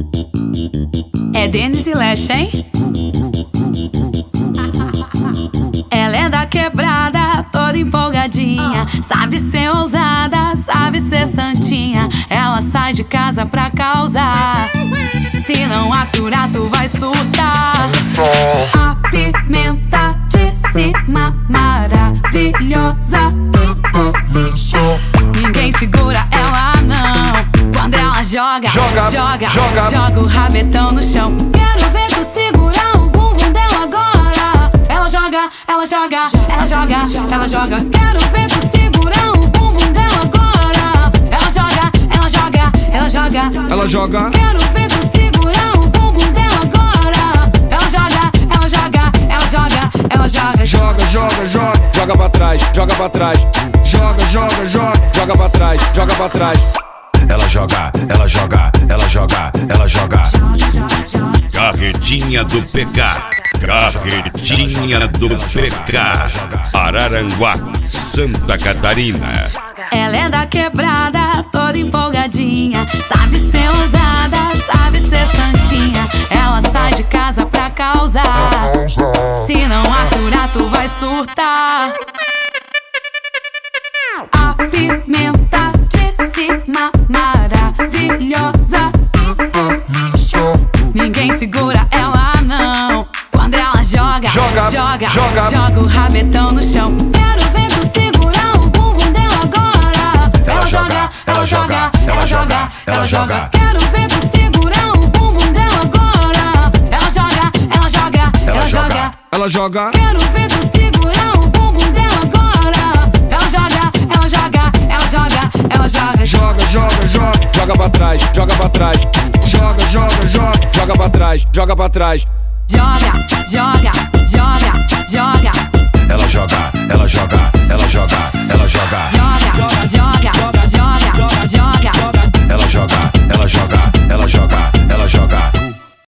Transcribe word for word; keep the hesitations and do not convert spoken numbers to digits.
É Denise Leche, hein? Ela é da quebrada, toda empolgadinha. Sabe ser ousada, sabe ser santinha. Ela sai de casa pra causar. Se não aturar, tu vai surtar. A pimenta de cima, maravilhosa. Ninguém segura ela não. Quando ela joga, joga, joga, joga, joga o rabetão no chão. Quero ver tu segurar o bumbum dela agora. Ela joga, ela joga, ela joga, ela joga. Quero ver tu segurar o bumbum dela agora. Ela joga, ela joga, ela joga, ela joga. Quero ver tu segurar o bumbum dela agora. Ela joga, ela joga, ela joga, ela joga. Joga, joga, joga, joga pra trás, joga pra trás. Joga, joga, joga, joga pra trás, joga pra trás. Ela joga, ela joga, ela joga, ela joga. Carretinha do P K. Carretinha do P K. Araranguá, Santa Catarina. Ela é da quebrada, toda empolgadinha. Sabe ser ousada, sabe ser santinha. Ela sai de casa pra causar. Se não aturar, tu vai surtar. A pimenta de cima, maravilhosa. Ninguém segura ela não. Quando ela joga, joga, joga, joga, joga o rabetão no chão. Quero ver tu segurar o bumbum dela agora. Ela joga, ela joga, ela joga, ela joga. Quero ver tu segurar o bumbum dela agora. Ela joga, ela joga, ela joga, ela joga. Quero ver tu segurar o bumbum dela agora. Ela joga, ela joga, ela joga, ela joga. Joga, joga, joga, joga pra trás, joga pra trás. Joga, joga, joga, joga pra trás, joga pra trás. Joga, joga,